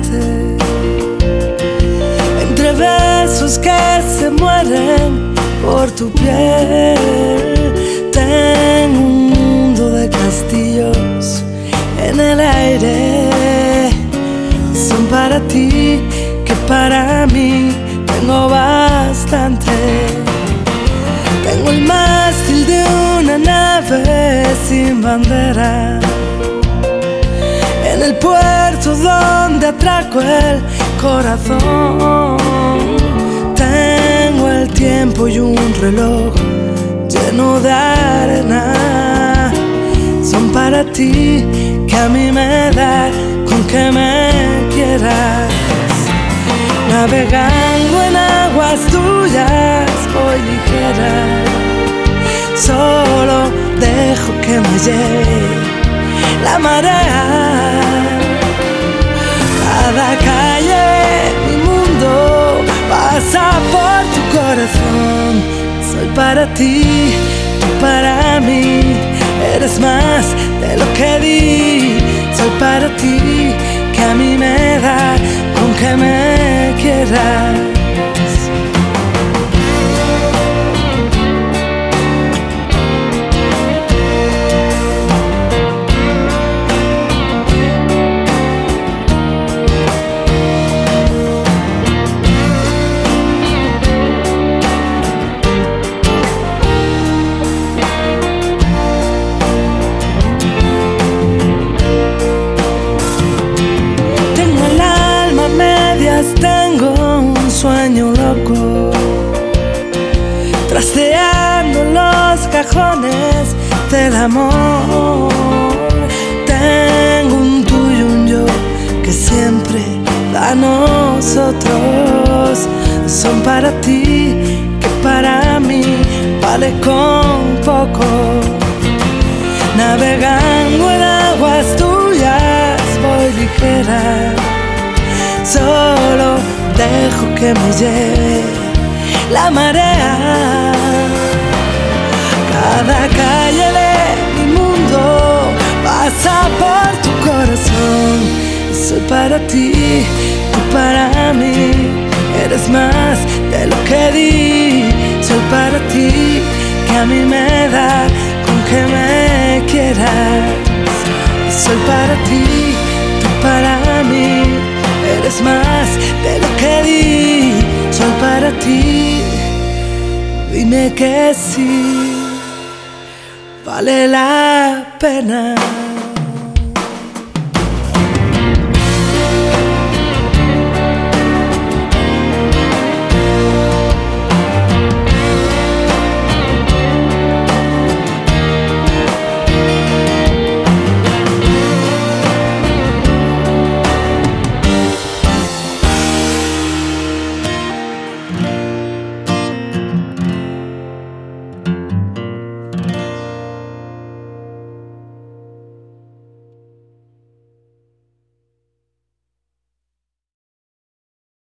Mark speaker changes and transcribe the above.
Speaker 1: bastante. Entre besos que se mueren por tu piel, tengo un mundo de castillos en el aire. Son para ti, que para mí tengo bastante. Tengo el mástil de una nave sin bandera, en el puerto donde atraco el corazón. Tengo el tiempo y un reloj lleno de arena. Son para ti, que a mí me da con que me quieras. Navegando en aguas tuyas voy ligera, solo dejo que me lleve la marea. Cada calle, mi mundo, pasa por tu corazón. Soy para ti, tú para mí, eres más de lo que di. Soy para ti, que a mí me da con que me quieras. Tengo un sueño loco, trasteando los cajones del amor. Tengo un tú y un yo que siempre da a nosotros. Son para ti, que para mí vale con poco. Navegando en aguas tuyas voy ligera, solo dejo que me lleve la marea. Cada calle de mi mundo pasa por tu corazón. Soy para ti, tú para mí, eres más de lo que di. Soy para ti, que a mí me da con que me quieras. Soy para ti, tú para mí, eres más de lo que di. Soy para ti, dime que sí, vale la pena.